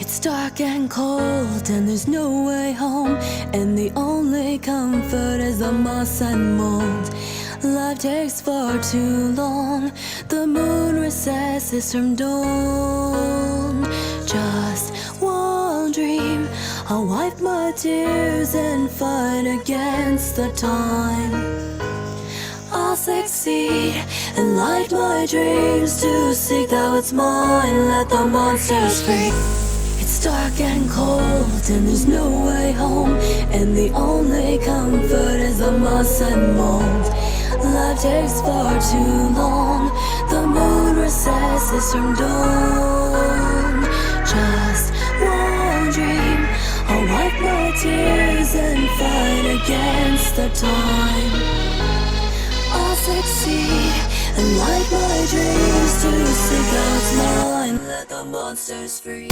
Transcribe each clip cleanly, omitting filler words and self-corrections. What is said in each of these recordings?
It's dark and cold and there's no way home, and the only comfort is the moss and mold. Life takes far too long, the moon recesses from dawn. Just one dream, I'll wipe my tears and fight against the time. I'll succeed and light my dreams to seek that what's mine, let the monsters free. It's dark and cold and there's no way home, and the only comfort is the moss and mold. Life takes far too long, the moon recesses from dawn. Just one dream, I'll wipe my tears and fight against the time. I'll succeed and light my dreams to seek out what's mine, let the monsters free.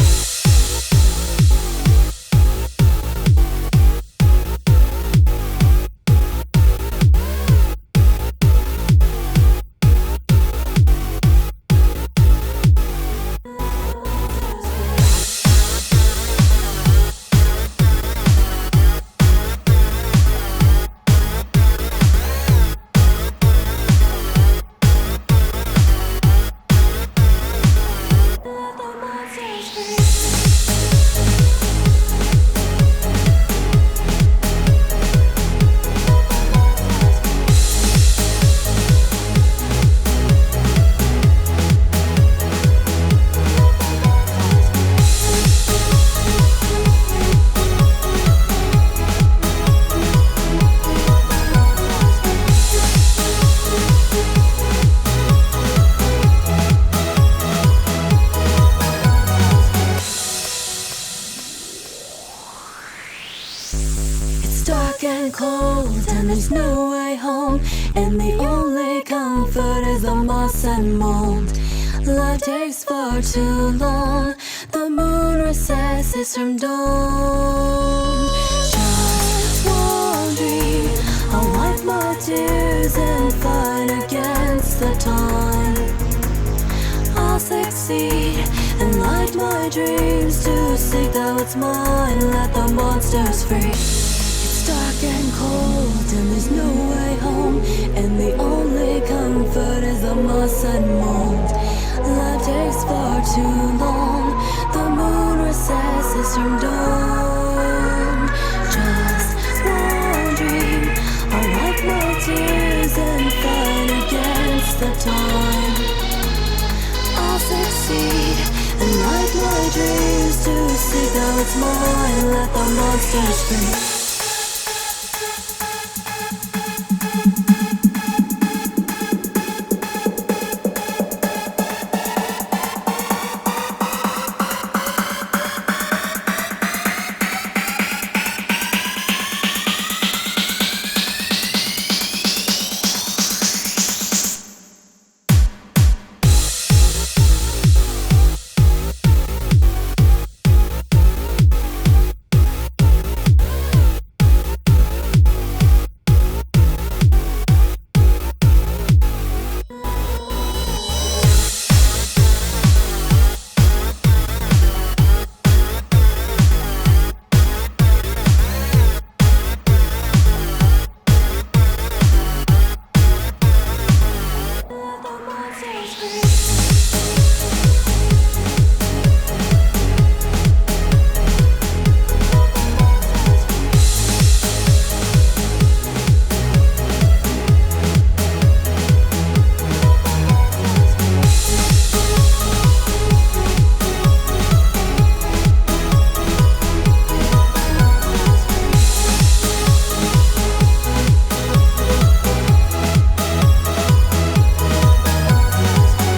Dark and cold and there's no way home, and the only comfort is the moss and mold. Life takes far too long, the moon recesses from dawn. Just one dream, I'll wipe my tears and fight against the time. I'll succeed and light my dreams to seek that what's mine, let the monsters free. Dark and cold and there's no way home, and the only comfort is the moss and mold. Life takes far too long, the moon recesses from dawn. Just one dream, I'll wipe my tears and fight against the time. I'll succeed and light my dreams to seek out what's mine, let the monsters free.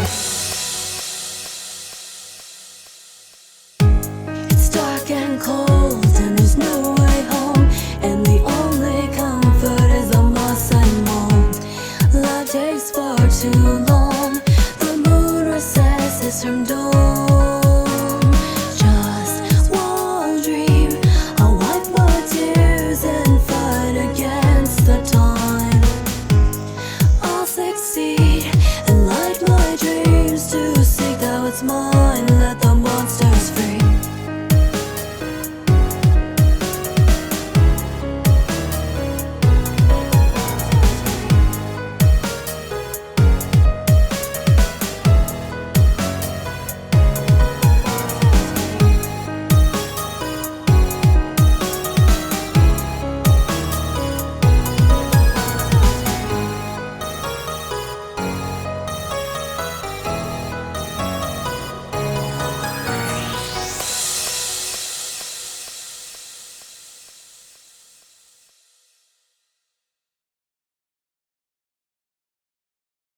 Dark and cold